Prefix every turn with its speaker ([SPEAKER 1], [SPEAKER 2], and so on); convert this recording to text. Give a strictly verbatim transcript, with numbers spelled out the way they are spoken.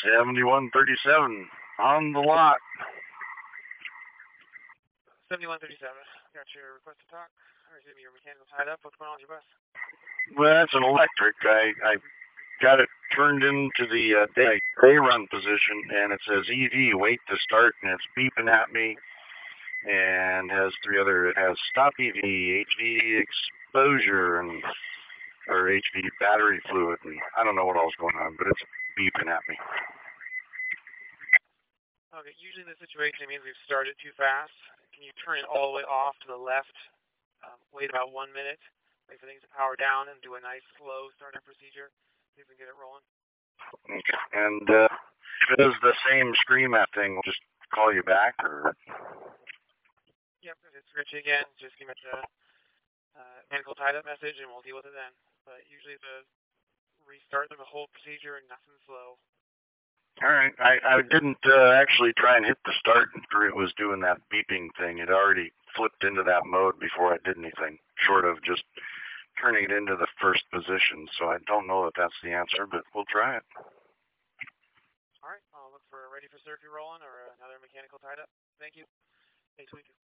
[SPEAKER 1] seventy-one thirty-seven on the lot.
[SPEAKER 2] seventy-one thirty-seven. Got your request to talk. Or excuse me, your mechanical tied up. What's going on with your bus?
[SPEAKER 1] Well, that's an electric. I, I got it turned into the uh, day, day run position, and it says E V, wait to start, and it's beeping at me. And has three other, it has stop E V, H V exposure, and or H V battery fluid, and I don't know what all's going on, but it's beeping at me.
[SPEAKER 2] Okay, usually in this situation it means we've started too fast. Can you turn it all the way off to the left, um, wait about one minute, wait for things to power down, and do a nice slow startup procedure, see if we can get it rolling?
[SPEAKER 1] Okay, and uh, if it is the same scream at thing, we'll just call you back, or?
[SPEAKER 2] Yep, if it's Rich again, just give it a uh, mechanical tied up message and we'll deal with it then. But usually the restart of the whole procedure and nothing slow.
[SPEAKER 1] All right. I, I didn't uh, actually try and hit the start after it was doing that beeping thing. It already flipped into that mode before I did anything, short of just turning it into the first position. So I don't know if that's the answer, but we'll try it.
[SPEAKER 2] All right. I'll look for a ready for circuit rolling or another mechanical tied up. Thank you. Thanks, week.